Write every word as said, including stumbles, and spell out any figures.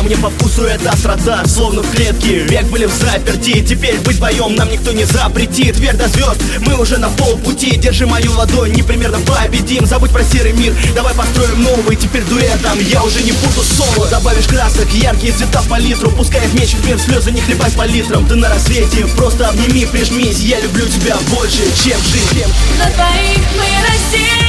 мне по вкусу эта острота, словно в клетке век были в заперти. Теперь быть вдвоем нам никто не запретит. Вверх до звезд, мы уже на полпути. Держи мою ладонь, непримерно победим. Забудь про серый мир, давай построим новый. Теперь дуэтом я уже не буду соло. Добавишь красок, яркие цвета в палитру. Пускай их мечет мир, слезы не хлебай по литрам. Ты на рассвете, просто обними, прижмись. Я люблю тебя больше, чем жизнь. На двоих мы Россия.